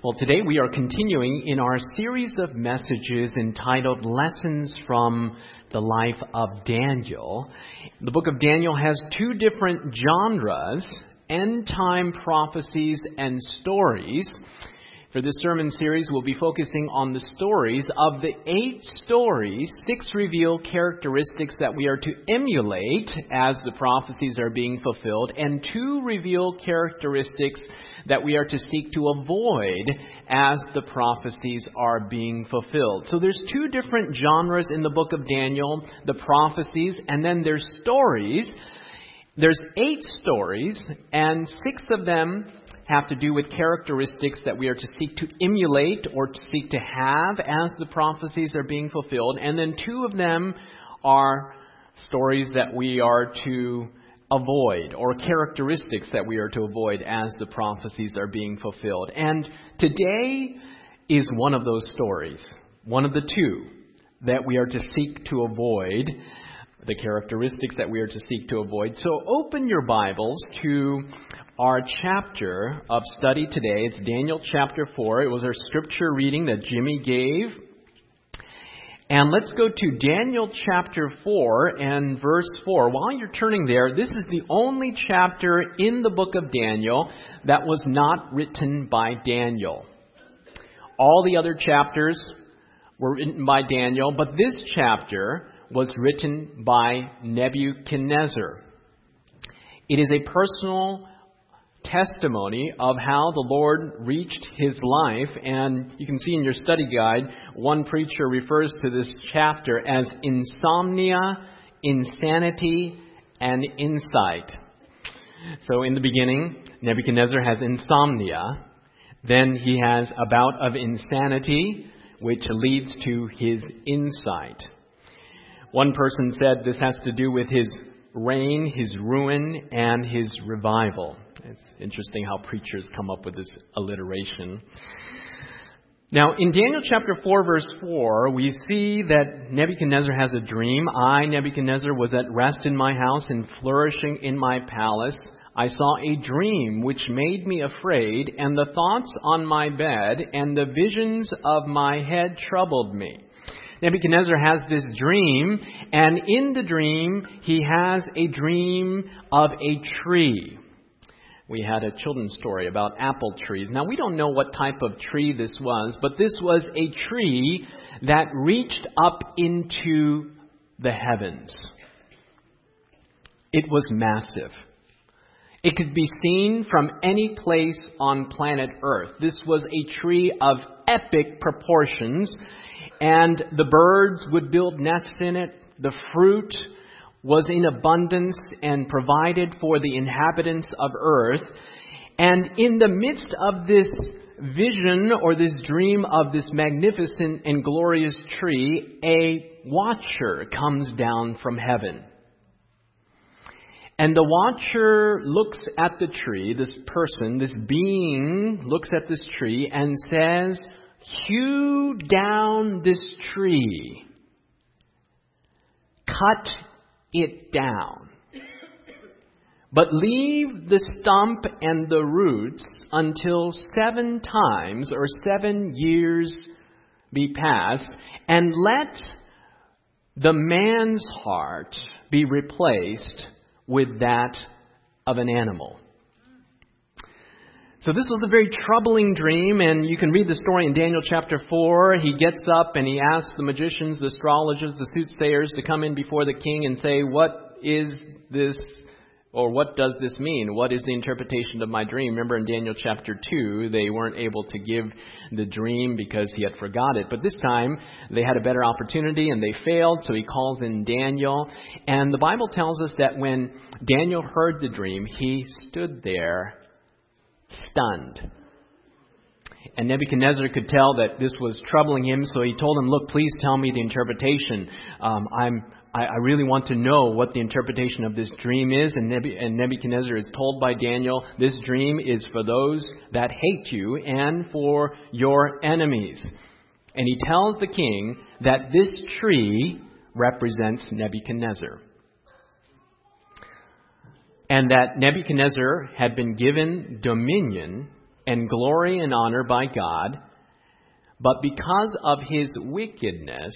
Well, today we are continuing in our series of messages entitled Lessons from the Life of Daniel. The book of Daniel has two different genres, end-time prophecies and stories. For this sermon series, we'll be focusing on the stories. Of the 8 stories, 6 reveal characteristics that we are to emulate as the prophecies are being fulfilled, and 2 reveal characteristics that we are to seek to avoid as the prophecies are being fulfilled. So there's 2 different genres in the book of Daniel, the prophecies, and then there's stories. There's 8 stories, and 6 of them have to do with characteristics that we are to seek to emulate or to seek to have as the prophecies are being fulfilled. And then 2 of them are stories that we are to avoid, or characteristics that we are to avoid as the prophecies are being fulfilled. And today is one of those stories, one of the 2 that we are to seek to avoid, the characteristics that we are to seek to avoid. So open your Bibles to our chapter of study today. It's Daniel chapter 4. It was our scripture reading that Jimmy gave. And let's go to Daniel chapter 4 and verse 4. While you're turning there, this is the only chapter in the book of Daniel that was not written by Daniel. All the other chapters were written by Daniel, but this chapter was written by Nebuchadnezzar. It is a personal testimony of how the Lord reached his life, and you can see in your study guide, one preacher refers to this chapter as insomnia, insanity, and insight. So in the beginning, Nebuchadnezzar has insomnia, then he has a bout of insanity, which leads to his insight. One person said this has to do with his reign, his ruin, and his revival. It's interesting how preachers come up with this alliteration. Now, in Daniel chapter 4, verse 4, we see that Nebuchadnezzar has a dream. I, Nebuchadnezzar, was at rest in my house and flourishing in my palace. I saw a dream which made me afraid, and the thoughts on my bed and the visions of my head troubled me. Nebuchadnezzar has this dream, and in the dream, he has a dream of a tree. We had a children's story about apple trees. Now, we don't know what type of tree this was, but this was a tree that reached up into the heavens. It was massive. It could be seen from any place on planet Earth. This was a tree of epic proportions, and the birds would build nests in it. The fruit was in abundance and provided for the inhabitants of earth. And in the midst of this vision or this dream of this magnificent and glorious tree, a watcher comes down from heaven. And the watcher looks at the tree, this person, this being looks at this tree and says, "Hew down this tree. Cut it down. But leave the stump and the roots until 7 times or 7 years be passed, and let the man's heart be replaced with that of an animal." So this was a very troubling dream, and you can read the story in Daniel chapter 4. He gets up and he asks the magicians, the astrologers, the soothsayers to come in before the king and say, "What is this, or what does this mean? What is the interpretation of my dream?" Remember in Daniel chapter 2, they weren't able to give the dream because he had forgot it. But this time, they had a better opportunity and they failed, so he calls in Daniel. And the Bible tells us that when Daniel heard the dream, he stood there stunned. And Nebuchadnezzar could tell that this was troubling him, so he told him, "Look, please tell me the interpretation. I really want to know what the interpretation of this dream is." And Nebuchadnezzar is told by Daniel, "This dream is for those that hate you and for your enemies." And he tells the king that this tree represents Nebuchadnezzar. And that Nebuchadnezzar had been given dominion and glory and honor by God, but because of his wickedness,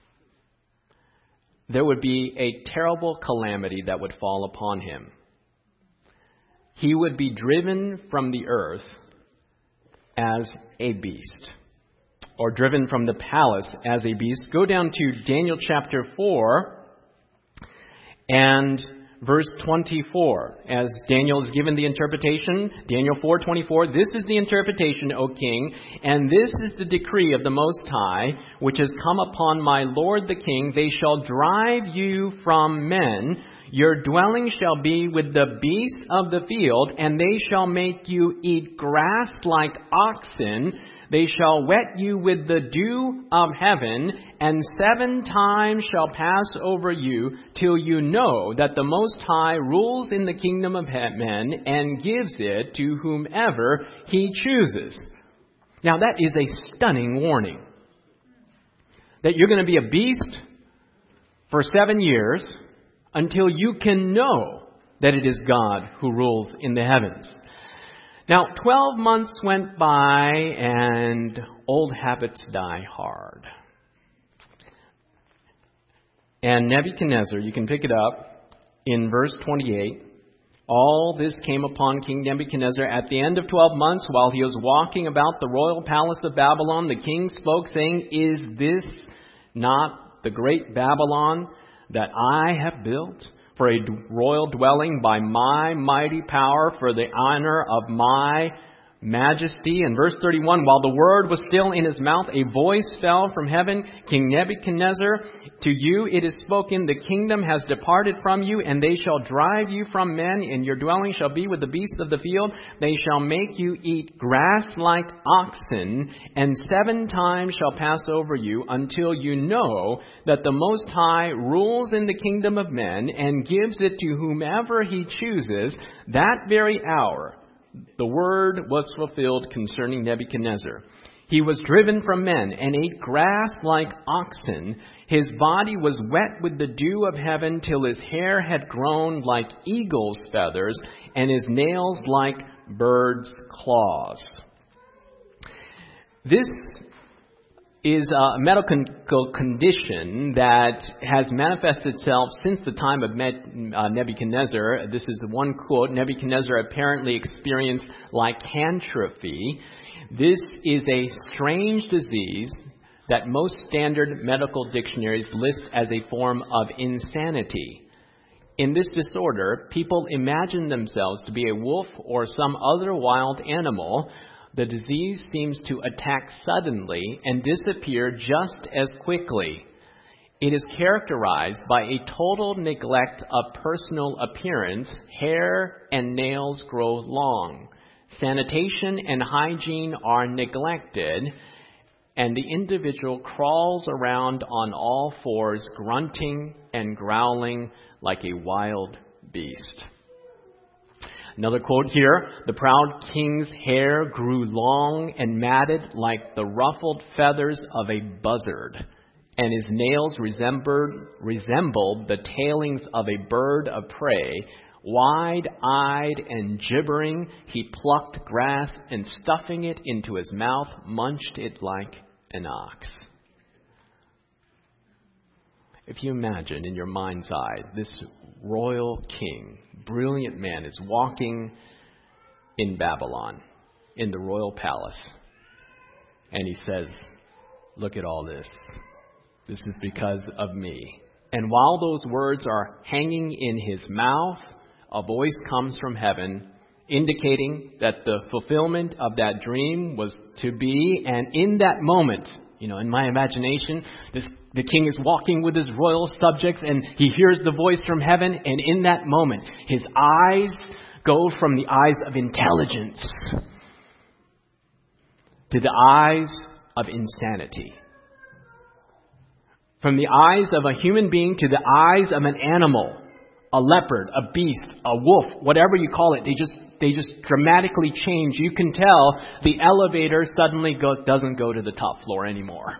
there would be a terrible calamity that would fall upon him. He would be driven from the earth as a beast, or driven from the palace as a beast. Go down to Daniel chapter 4 and verse 24. As Daniel is given the interpretation, Daniel 4:24, this is the interpretation, O king, and this is the decree of the Most High, which has come upon my lord the king. They shall drive you from men. Your dwelling shall be with the beasts of the field, and they shall make you eat grass like oxen. They shall wet you with the dew of heaven, and 7 times shall pass over you, till you know that the Most High rules in the kingdom of men, and gives it to whomever he chooses. Now that is a stunning warning. That you're going to be a beast for 7 years, until you can know that it is God who rules in the heavens. Now, 12 months went by, and old habits die hard. And Nebuchadnezzar, you can pick it up in verse 28. All this came upon King Nebuchadnezzar at the end of 12 months, while he was walking about the royal palace of Babylon. The king spoke, saying, Is this not the great Babylon that I have built for a royal dwelling by my mighty power, for the honor of my majesty? And verse 31, while the word was still in his mouth, a voice fell from heaven, King Nebuchadnezzar, to you it is spoken, the kingdom has departed from you, and they shall drive you from men, and your dwelling shall be with the beasts of the field. They shall make you eat grass like oxen, and 7 times shall pass over you, until you know that the Most High rules in the kingdom of men, and gives it to whomever he chooses. That very hour the word was fulfilled concerning Nebuchadnezzar. He was driven from men and ate grass like oxen. His body was wet with the dew of heaven, till his hair had grown like eagle's feathers, and his nails like birds' claws. This is a medical condition that has manifested itself since the time of Nebuchadnezzar. This is the one quote. Nebuchadnezzar apparently experienced lycanthropy. This is a strange disease that most standard medical dictionaries list as a form of insanity. In this disorder, people imagine themselves to be a wolf or some other wild animal. The disease seems to attack suddenly and disappear just as quickly. It is characterized by a total neglect of personal appearance. Hair and nails grow long. Sanitation and hygiene are neglected, and the individual crawls around on all fours, grunting and growling like a wild beast. Another quote here, the proud king's hair grew long and matted like the ruffled feathers of a buzzard, and his nails resembled the tailings of a bird of prey. Wide-eyed and gibbering, he plucked grass, and stuffing it into his mouth, munched it like an ox. If you imagine in your mind's eye, this royal king, brilliant man, is walking in Babylon, in the royal palace, and he says, look at all this. This is because of me. And while those words are hanging in his mouth, a voice comes from heaven indicating that the fulfillment of that dream was to be. And in that moment, in my imagination, the king is walking with his royal subjects, and he hears the voice from heaven. And in that moment, his eyes go from the eyes of intelligence to the eyes of insanity. From the eyes of a human being to the eyes of an animal, a leopard, a beast, a wolf, whatever you call it. They just dramatically change. You can tell the elevator suddenly doesn't go to the top floor anymore.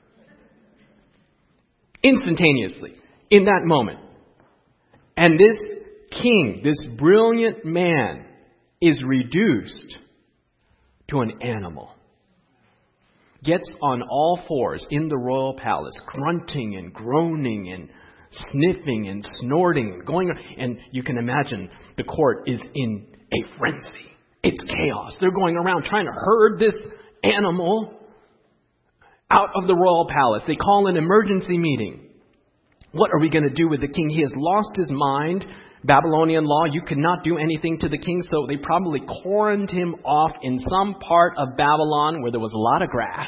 Instantaneously, in that moment. And this king, this brilliant man, is reduced to an animal. Gets on all fours in the royal palace, grunting and groaning and sniffing and snorting and going, and you can imagine the court is in a frenzy. It's chaos. They're going around trying to herd this animal out of the royal palace. They call an emergency meeting. What are we going to do with the king? He has lost his mind. Babylonian law, you could not do anything to the king, so they probably quarantined him off in some part of Babylon where there was a lot of grass.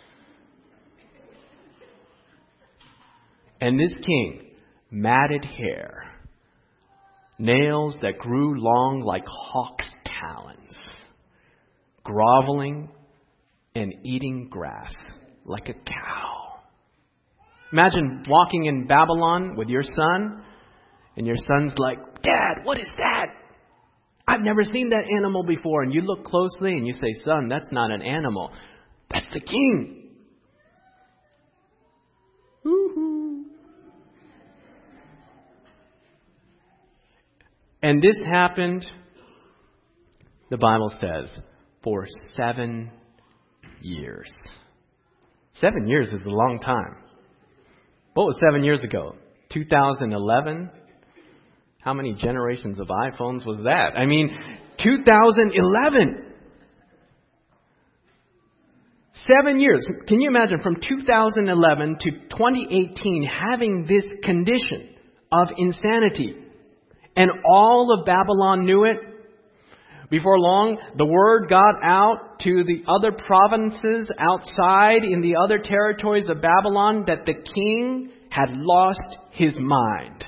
And this king, matted hair, nails that grew long like hawk's talons, groveling and eating grass like a cow. Imagine walking in Babylon with your son, and your son's like, "Dad, what is that? I've never seen that animal before." And you look closely and you say, "Son, that's not an animal. That's the king." Woo-hoo. And this happened, the Bible says, for 7 years. 7 years is a long time. What was 7 years ago? 2011? How many generations of iPhones was that? 2011. 7 years. Can you imagine from 2011 to 2018 having this condition of insanity? And all of Babylon knew it. Before long, the word got out to the other provinces outside in the other territories of Babylon that the king had lost his mind.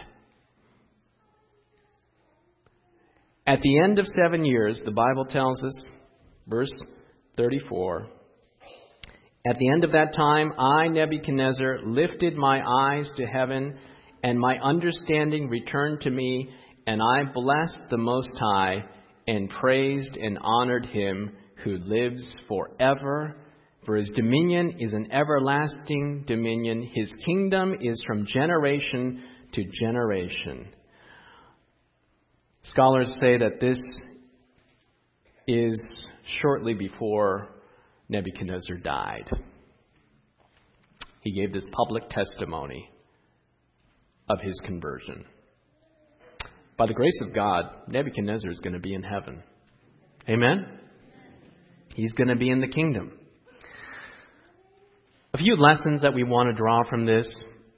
At the end of 7 years, the Bible tells us, verse 34, "At the end of that time, I, Nebuchadnezzar, lifted my eyes to heaven, and my understanding returned to me, and I blessed the Most High, and praised and honored him who lives forever. For his dominion is an everlasting dominion. His kingdom is from generation to generation." Scholars say that this is shortly before Nebuchadnezzar died. He gave this public testimony of his conversion. By the grace of God, Nebuchadnezzar is going to be in heaven. Amen? He's going to be in the kingdom. A few lessons that we want to draw from this.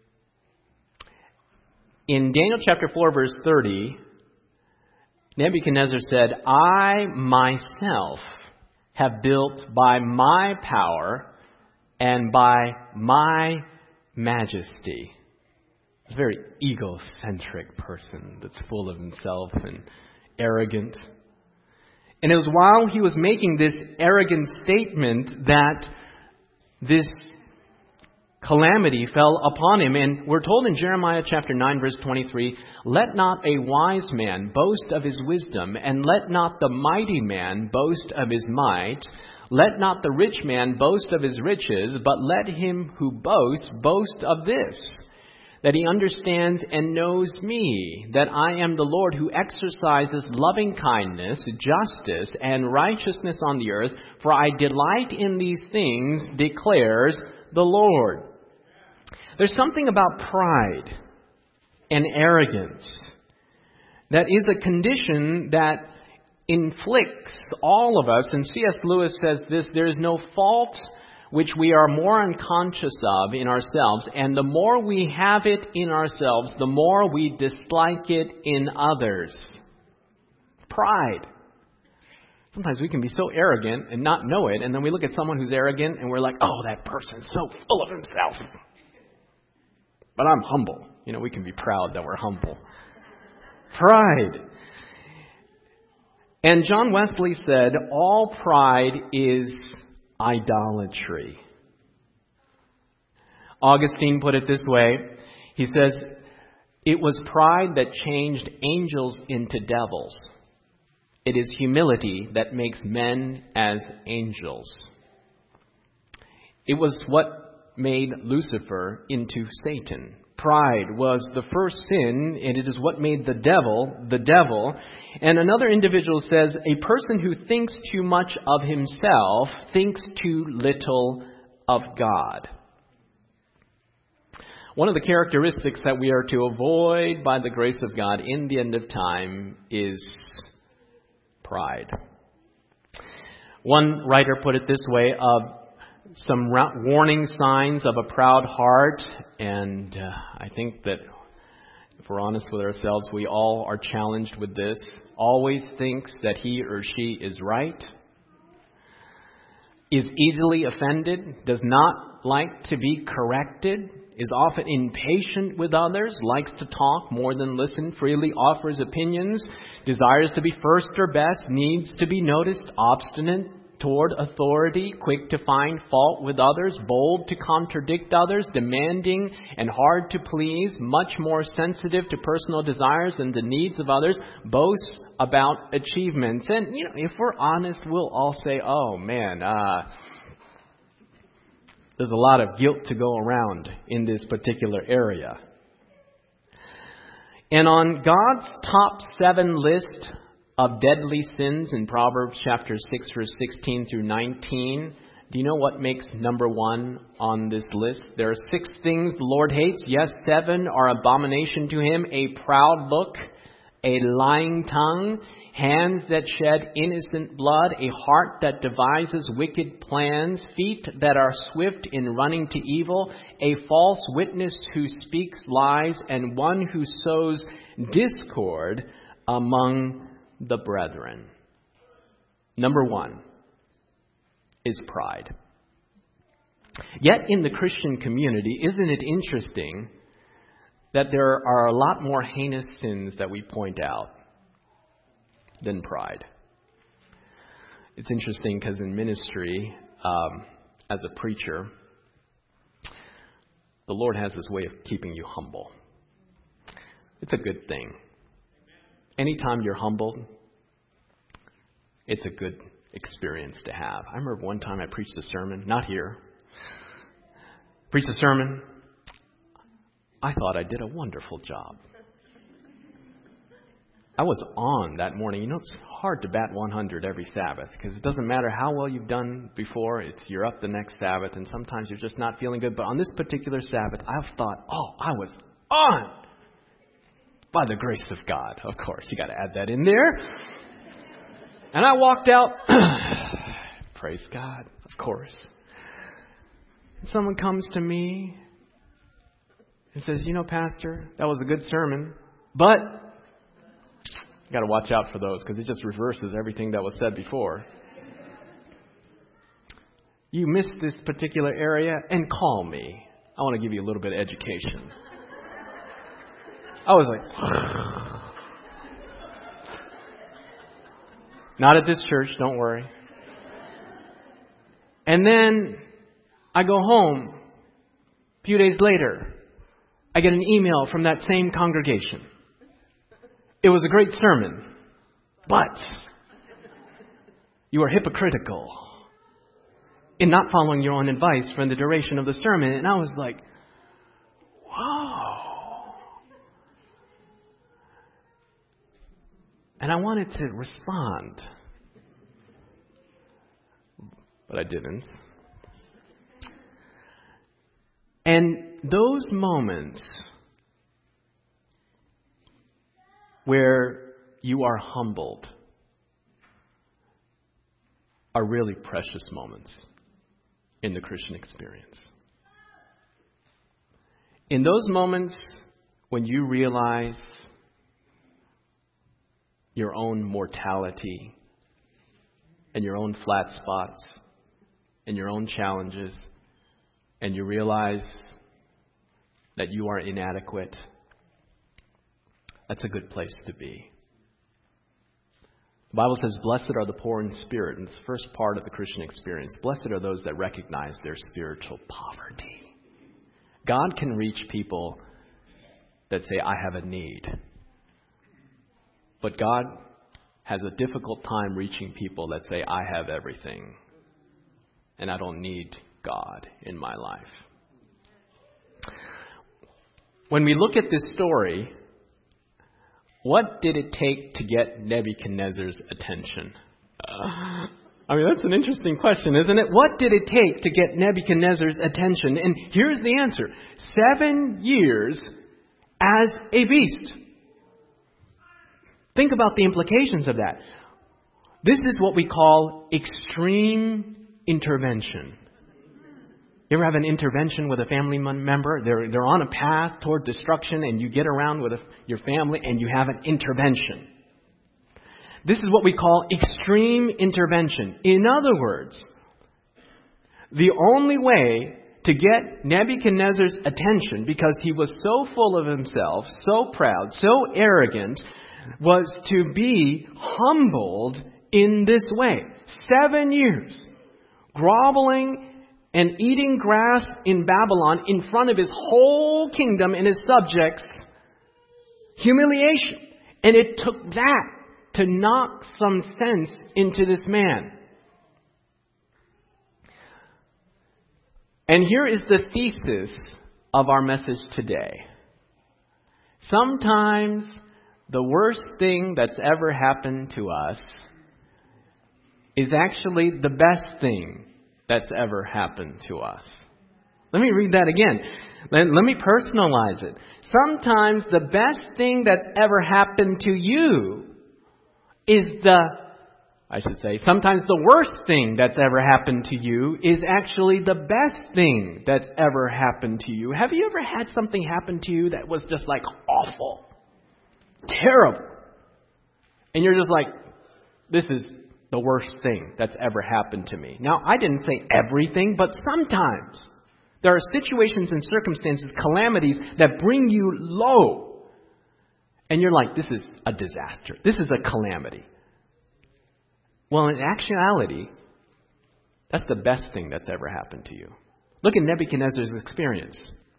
In Daniel chapter 4, verse 30, Nebuchadnezzar said, "I myself have built by my power and by my majesty." A very egocentric person that's full of himself and arrogant. And it was while he was making this arrogant statement that this calamity fell upon him. And we're told in Jeremiah chapter 9, verse 23, "Let not a wise man boast of his wisdom, and let not the mighty man boast of his might. Let not the rich man boast of his riches, but let him who boasts boast of this, that he understands and knows me, that I am the Lord who exercises loving kindness, justice, and righteousness on the earth, for I delight in these things, declares the Lord." There's something about pride and arrogance that is a condition that inflicts all of us. And C.S. Lewis says this: "There is no fault which we are more unconscious of in ourselves, and the more we have it in ourselves, the more we dislike it in others." Pride. Sometimes we can be so arrogant and not know it, and then we look at someone who's arrogant and we're like, "Oh, that person's so full of himself. But I'm humble." We can be proud that we're humble. Pride. And John Wesley said, "All pride is idolatry." Augustine put it this way. He says, "It was pride that changed angels into devils. It is humility that makes men as angels." It was what made Lucifer into Satan. Pride was the first sin, and it is what made the devil. And another individual says, a person who thinks too much of himself thinks too little of God. One of the characteristics that we are to avoid by the grace of God in the end of time is pride. One writer put it this way, of some warning signs of a proud heart, and I think that if we're honest with ourselves, we all are challenged with this. Always thinks that he or she is right, is easily offended, does not like to be corrected, is often impatient with others, likes to talk more than listen, freely offers opinions, desires to be first or best, needs to be noticed, obstinate toward authority, quick to find fault with others, bold to contradict others, demanding and hard to please, much more sensitive to personal desires and the needs of others, boasts about achievements. And, if we're honest, we'll all say, oh man, there's a lot of guilt to go around in this particular area. And on God's top 7 list of deadly sins in Proverbs chapter 6, verse 16 through 19. Do you know what makes number 1 on this list? There are 6 things the Lord hates. Yes, 7 are abomination to him. A proud look, a lying tongue, hands that shed innocent blood, a heart that devises wicked plans, feet that are swift in running to evil, a false witness who speaks lies, and one who sows discord among the brethren. Number 1 is pride. Yet in the Christian community, isn't it interesting that there are a lot more heinous sins that we point out than pride? It's interesting because in ministry, as a preacher, the Lord has this way of keeping you humble. It's a good thing. Anytime you're humbled, it's a good experience to have. I remember one time I preached a sermon, not here. Preached a sermon. I thought I did a wonderful job. I was on that morning. It's hard to bat 100 every Sabbath because it doesn't matter how well you've done before. You're up the next Sabbath, and sometimes you're just not feeling good. But on this particular Sabbath, I've thought, I was on. By the grace of God, of course. You got to add that in there. And I walked out. Praise God, of course. And someone comes to me and says, Pastor, that was a good sermon, but you got to watch out for those because it just reverses everything that was said before. You missed this particular area, and call me. I want to give you a little bit of education. I was like, not at this church, don't worry. And then I go home. A few days later, I get an email from that same congregation. It was a great sermon, but you are hypocritical in not following your own advice for the duration of the sermon. And I was like, whoa. And I wanted to respond, but I didn't. And those moments where you are humbled are really precious moments in the Christian experience. In those moments when you realize your own mortality and your own flat spots and your own challenges, and you realize that you are inadequate, that's a good place to be. The Bible says, blessed are the poor in spirit. And it's the first part of the Christian experience. Blessed are those that recognize their spiritual poverty. God can reach people that say, I have a need. But God has a difficult time reaching people that say, I have everything, and I don't need God in my life. when we look at this story, what did it take to get Nebuchadnezzar's attention? That's an interesting question, isn't it? What did it take to get Nebuchadnezzar's attention? And here's the answer. 7 years as a beast. Think about the implications of that. This is what we call extreme intervention. You ever have an intervention with a family member? They're on a path toward destruction, and you get around with your family and you have an intervention. This is what we call extreme intervention. In other words, the only way to get Nebuchadnezzar's attention, because he was so full of himself, so proud, so arrogant, was to be humbled in this way. 7 years, groveling and eating grass in Babylon in front of his whole kingdom and his subjects. Humiliation. And it took that to knock some sense into this man. And here is the thesis of our message today. Sometimes the worst thing that's ever happened to us is actually the best thing that's ever happened to us. Let me read that again. Let me personalize it. Sometimes the best thing that's ever happened to you sometimes the worst thing that's ever happened to you is actually the best thing that's ever happened to you. Have you ever had something happen to you that was just like awful? Terrible. And you're just like, this is the worst thing that's ever happened to me. Now, I didn't say everything, but sometimes there are situations and circumstances, calamities that bring you low. And you're like, this is a disaster. This is a calamity. Well, in actuality, that's the best thing that's ever happened to you. Look at Nebuchadnezzar's experience.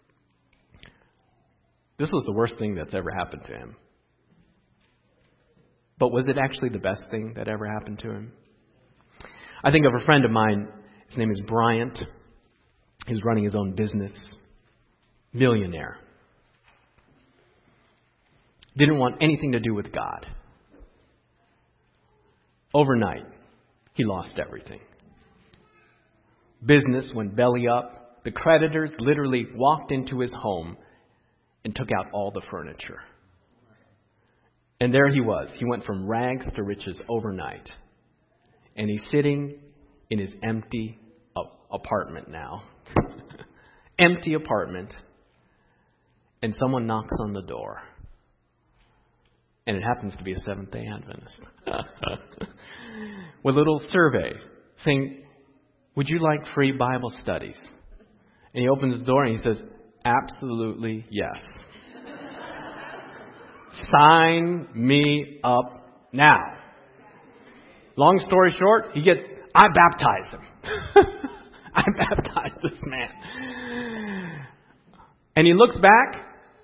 This was the worst thing that's ever happened to him. But was it actually the best thing that ever happened to him? I think of a friend of mine. His name is Bryant. He's running his own business. Millionaire. Didn't want anything to do with God. Overnight, he lost everything. Business went belly up. The creditors literally walked into his home and took out all the furniture. And there he was. He went from rags to riches overnight. And he's sitting in his empty apartment now. Empty apartment. And someone knocks on the door. And it happens to be a Seventh-day Adventist. With a little survey saying, would you like free Bible studies? And he opens the door and he says, absolutely yes. Sign me up now. Long story short, I baptized him. I baptized this man. And he looks back,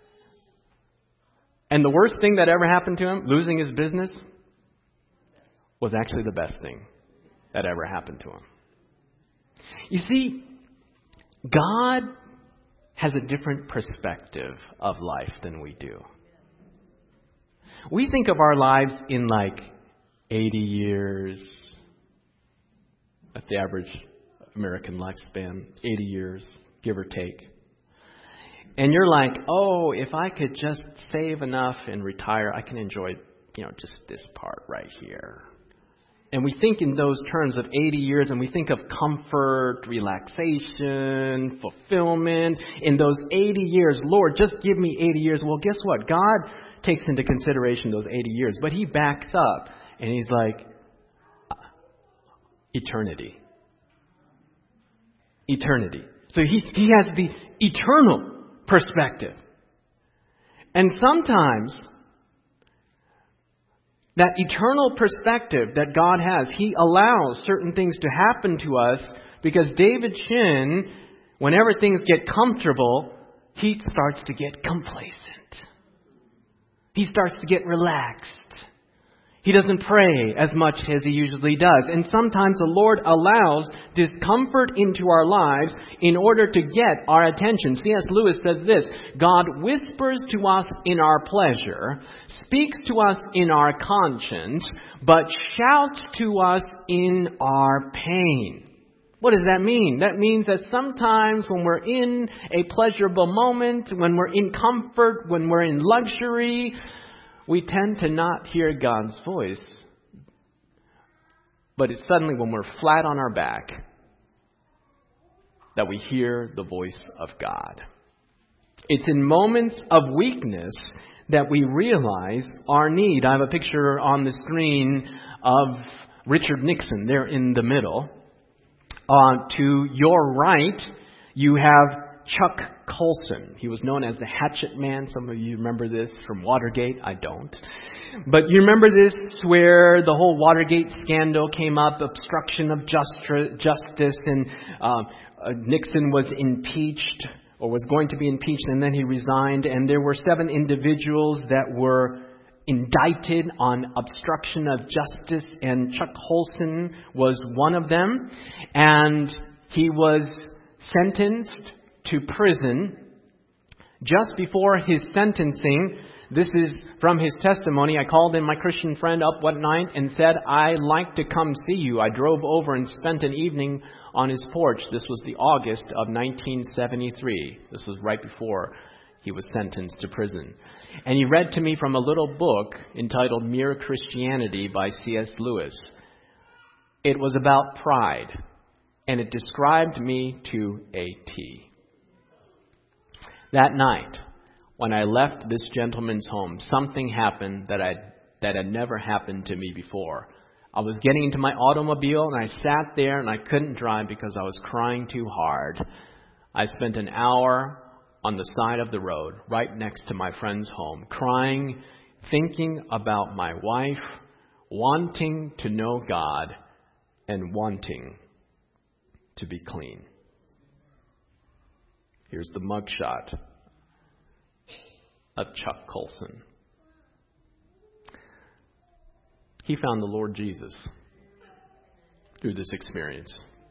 and the worst thing that ever happened to him, losing his business, was actually the best thing that ever happened to him. You see, God has a different perspective of life than we do. We think of our lives in like 80 years. That's the average American lifespan, 80 years, give or take. And you're like, oh, if I could just save enough and retire, I can enjoy, just this part right here. And we think in those terms of 80 years, and we think of comfort, relaxation, fulfillment. In those 80 years, Lord, just give me 80 years. Well, guess what? God takes into consideration those 80 years, but he backs up and he's like, eternity. Eternity. So he has the eternal perspective. And sometimes that eternal perspective that God has, he allows certain things to happen to us because David Shin, whenever things get comfortable, he starts to get complacent. He starts to get relaxed. He doesn't pray as much as he usually does. And sometimes the Lord allows discomfort into our lives in order to get our attention. C.S. Lewis says this: God whispers to us in our pleasure, speaks to us in our conscience, but shouts to us in our pain. What does that mean? That means that sometimes when we're in a pleasurable moment, when we're in comfort, when we're in luxury, we tend to not hear God's voice. But it's suddenly when we're flat on our back that we hear the voice of God. It's in moments of weakness that we realize our need. I have a picture on the screen of Richard Nixon there in the middle. To your right, you have Chuck Colson. He was known as the Hatchet Man. Some of you remember this from Watergate. I don't. But you remember this where the whole Watergate scandal came up, obstruction of justice, and Nixon was impeached or was going to be impeached, and then he resigned. And there were 7 individuals that were indicted on obstruction of justice, and Chuck Colson was one of them. And he was sentenced to prison. Just before his sentencing, this is from his testimony, I called in my Christian friend up one night and said, "I'd like to come see you." I drove over and spent an evening on his porch. This was the August of 1973. This was right before he was sentenced to prison. And he read to me from a little book entitled Mere Christianity by C.S. Lewis. It was about pride, and it described me to a T. That night, when I left this gentleman's home, something happened that had never happened to me before. I was getting into my automobile, and I sat there, and I couldn't drive because I was crying too hard. I spent an hour on the side of the road, right next to my friend's home, crying, thinking about my wife, wanting to know God, and wanting to be clean. Here's the mugshot of Chuck Colson. He found the Lord Jesus through this experience.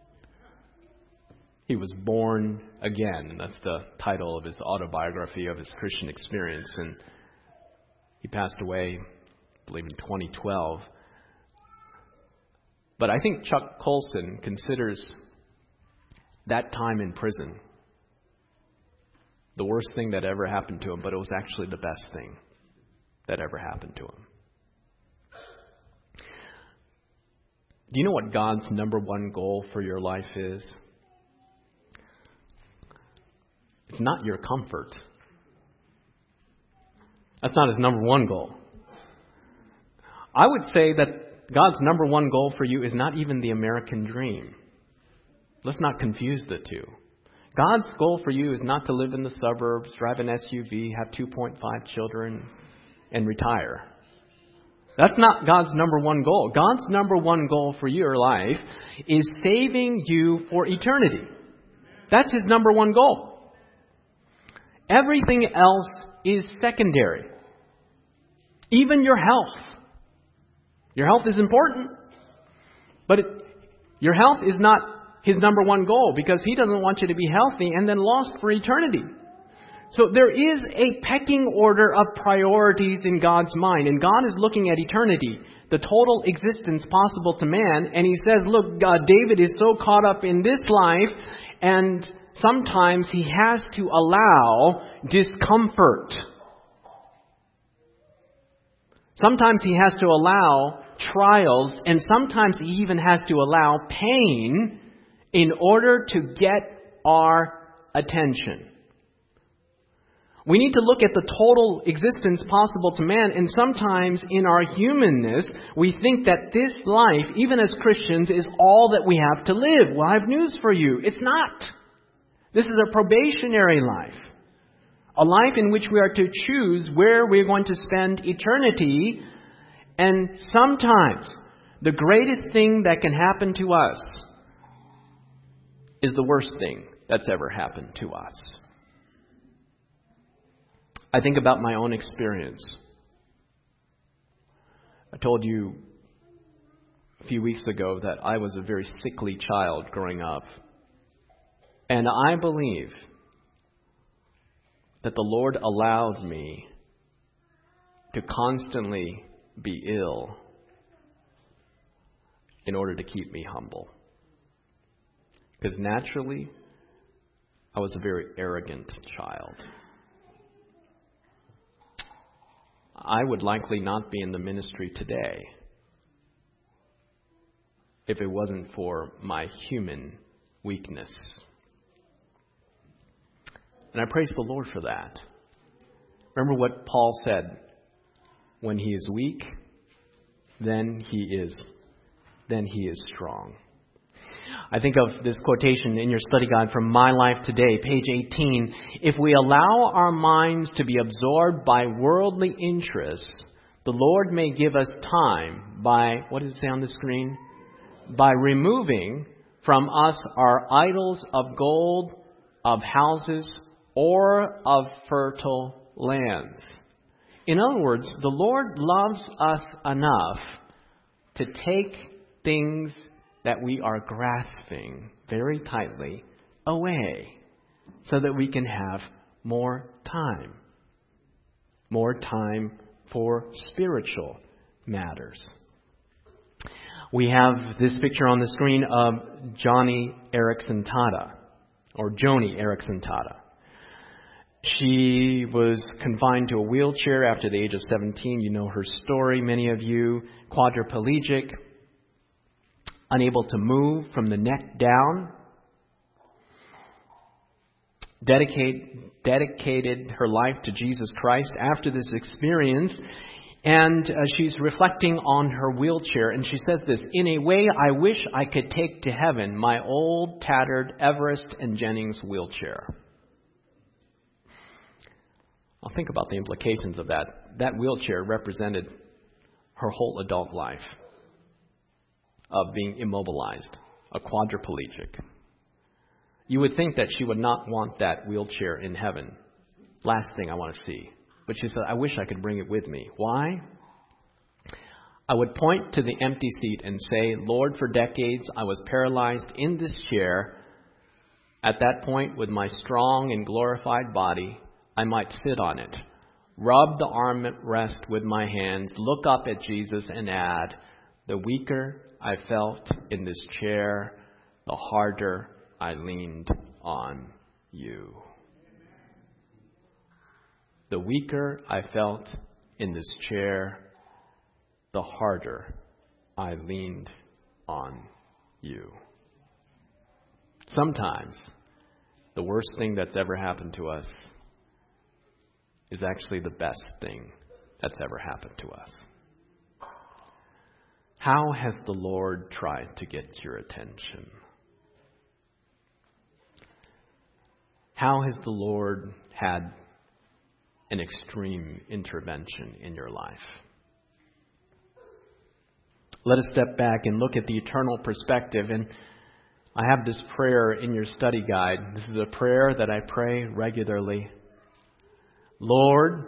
He was born again, and that's the title of his autobiography of his Christian experience. And he passed away, I believe, in 2012. But I think Chuck Colson considers that time in prison the worst thing that ever happened to him, but it was actually the best thing that ever happened to him. Do you know what God's number one goal for your life is? It's not your comfort. That's not his number one goal. I would say that God's number one goal for you is not even the American dream. Let's not confuse the two. God's goal for you is not to live in the suburbs, drive an SUV, have 2.5 children, and retire. That's not God's number one goal. God's number one goal for your life is saving you for eternity. That's his number one goal. Everything else is secondary. Even your health. Your health is important, but your health is not his number one goal, because he doesn't want you to be healthy and then lost for eternity. So there is a pecking order of priorities in God's mind, and God is looking at eternity, the total existence possible to man, and he says, look, David is so caught up in this life, and sometimes he has to allow discomfort. Sometimes he has to allow trials, and sometimes he even has to allow pain in order to get our attention. We need to look at the total existence possible to man, and sometimes in our humanness, we think that this life, even as Christians, is all that we have to live. Well, I have news for you. It's not. This is a probationary life. A life in which we are to choose where we're going to spend eternity. And sometimes the greatest thing that can happen to us is the worst thing that's ever happened to us. I think about my own experience. I told you a few weeks ago that I was a very sickly child growing up. And I believe that the Lord allowed me to constantly be ill in order to keep me humble. Because naturally, I was a very arrogant child. I would likely not be in the ministry today if it wasn't for my human weakness. And I praise the Lord for that. Remember what Paul said, when he is weak, then he is strong. I think of this quotation in your study guide from My Life Today, page 18. If we allow our minds to be absorbed by worldly interests, the Lord may give us time by, what does it say on the screen? By removing from us our idols of gold, of houses, or of fertile lands. In other words, the Lord loves us enough to take things that we are grasping very tightly away so that we can have more time for spiritual matters. We have this picture on the screen of Joni Eareckson Tada. She was confined to a wheelchair after the age of 17. You know her story, many of you. Quadriplegic, unable to move from the neck down. Dedicated her life to Jesus Christ after this experience. And she's reflecting on her wheelchair. And she says this, in a way I wish I could take to heaven my old, tattered Everest and Jennings wheelchair. I'll think about the implications of that. That wheelchair represented her whole adult life of being immobilized, a quadriplegic. You would think that she would not want that wheelchair in heaven. Last thing I want to see. But she said, I wish I could bring it with me. Why? I would point to the empty seat and say, Lord, for decades I was paralyzed in this chair. At that point, with my strong and glorified body, I might sit on it, rub the armrest with my hands, look up at Jesus and add, the weaker I felt in this chair, the harder I leaned on you. The weaker I felt in this chair, the harder I leaned on you. Sometimes the worst thing that's ever happened to us is actually the best thing that's ever happened to us. How has the Lord tried to get your attention? How has the Lord had an extreme intervention in your life? Let us step back and look at the eternal perspective. And I have this prayer in your study guide. This is a prayer that I pray regularly. Lord,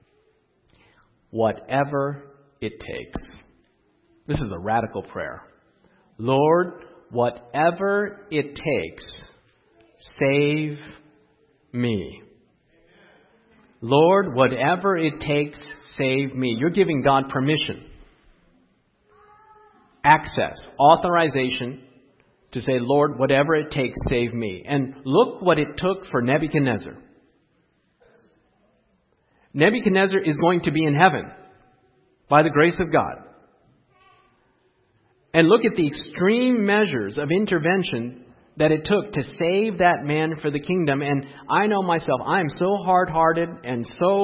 whatever it takes. This is a radical prayer. Lord, whatever it takes, save me. Lord, whatever it takes, save me. You're giving God permission, access, authorization to say, Lord, whatever it takes, save me. And look what it took for Nebuchadnezzar. Nebuchadnezzar is going to be in heaven by the grace of God. And look at the extreme measures of intervention that it took to save that man for the kingdom. And I know myself, I am so hard-hearted and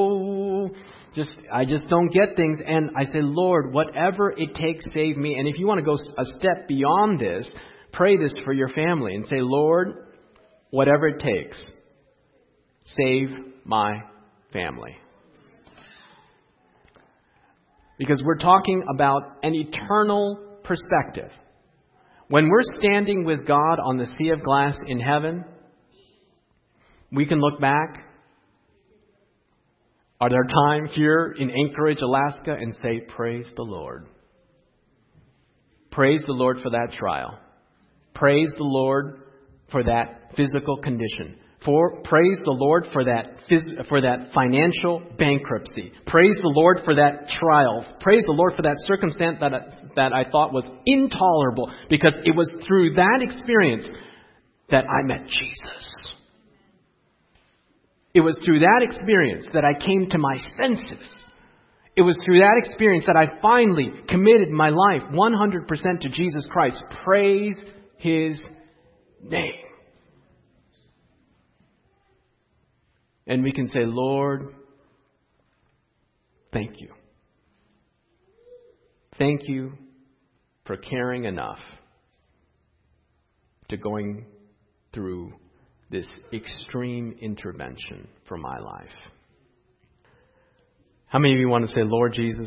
I just don't get things. And I say, Lord, whatever it takes, save me. And if you want to go a step beyond this, pray this for your family and say, Lord, whatever it takes, save my family. Because we're talking about an eternal perspective. When we're standing with God on the sea of glass in heaven, we can look back at our time here in Anchorage, Alaska, and say, praise the Lord. Praise the Lord for that trial. Praise the Lord for that physical condition. Praise the Lord for that financial bankruptcy. Praise the Lord for that trial. Praise the Lord for that circumstance that I thought was intolerable, because it was through that experience that I met Jesus. It was through that experience that I came to my senses. It was through that experience that I finally committed my life 100% to Jesus Christ. Praise His name. And we can say, Lord, thank you. Thank you for caring enough to going through this extreme intervention for my life. How many of you want to say, Lord Jesus,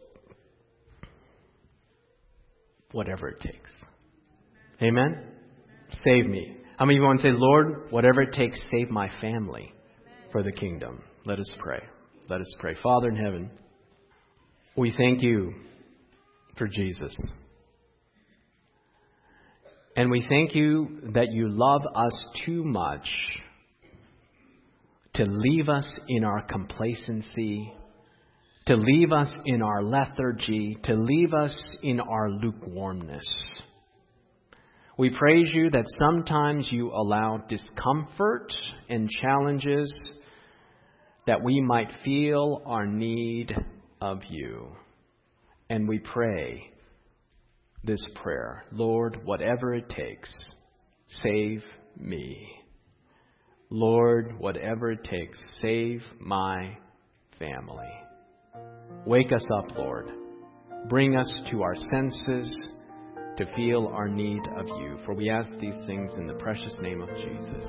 whatever it takes? Amen? Save me. How many of you want to say, Lord, whatever it takes, save my family for the kingdom? Let us pray. Let us pray. Father in heaven, we thank you for Jesus. And we thank you that you love us too much to leave us in our complacency, to leave us in our lethargy, to leave us in our lukewarmness. We praise you that sometimes you allow discomfort and challenges that we might feel our need of you. And we pray this prayer, Lord, whatever it takes, save me. Lord, whatever it takes, save my family. Wake us up, Lord. Bring us to our senses to feel our need of you. For we ask these things in the precious name of Jesus.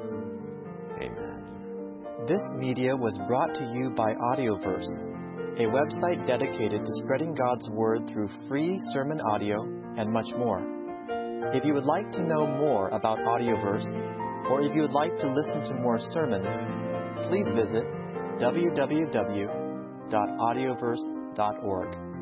Amen. This media was brought to you by Audioverse, a website dedicated to spreading God's Word through free sermon audio and much more. If you would like to know more about Audioverse, or if you would like to listen to more sermons, please visit www.audioverse.org.